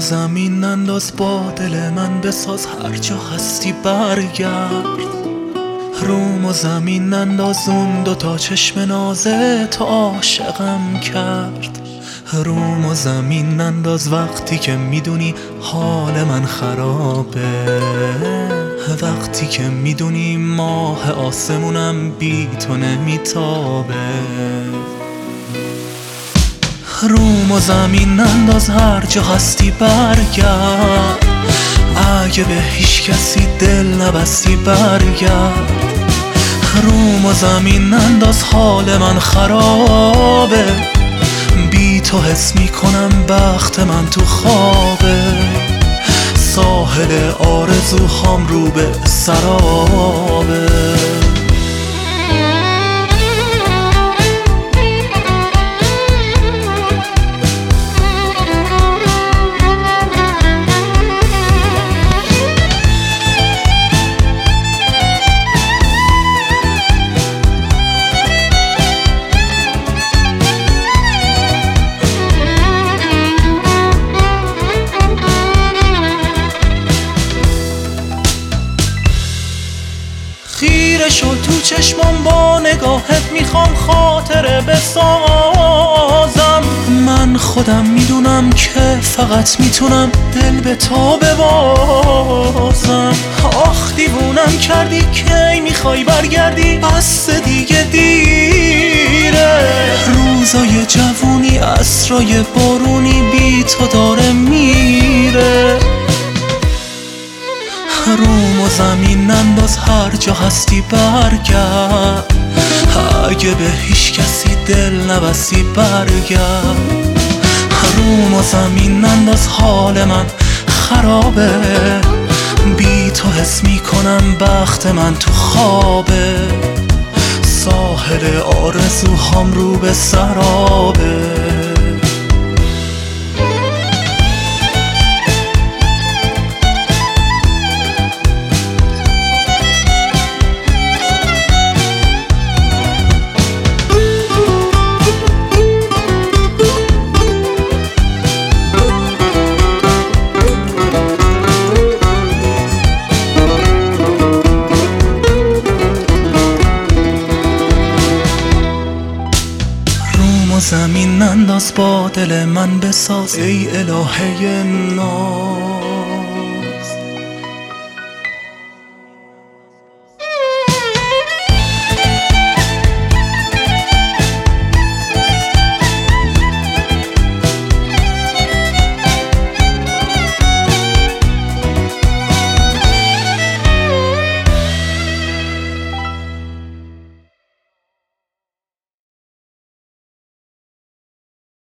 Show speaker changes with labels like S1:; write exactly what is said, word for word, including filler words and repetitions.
S1: زمین انداز با دل من بساز، هر جا هستی برگرد. روم و زمین انداز اون دوتا چشم نازه تو عاشقم کرد. روم و زمین انداز وقتی که میدونی حال من خرابه، وقتی که میدونی ماه آسمونم بی تو نمیتابه. روم و زمین انداز هر جا هستی برگرد، اگه به هیچ کسی دل نبستی برگرد. روم و زمین انداز حال من خرابه، بی تو حس میکنم بخت من تو خوابه. ساحل آرزوهام رو به سرابه. خیره شو تو چشمام با نگاهت، میخوام خاطره بسازم. من خودم میدونم که فقط میتونم دل به تو ببازم. آخ دیوونم کردی کی میخوای برگردی، بس دیگه دیره. روزای جوونی عصرای بارونی بی تو داره میره. روم و زمین انداز هر جا هستی برگرد، اگه به هیچ کسی دل نبستی برگرد. روم و زمین انداز حال من خرابه، بی تو حس میکنم بخت من تو خوابه. ساحل آرزوهام رو به سرابه. زمین انداز با دل من بساز، ای الهه ناز.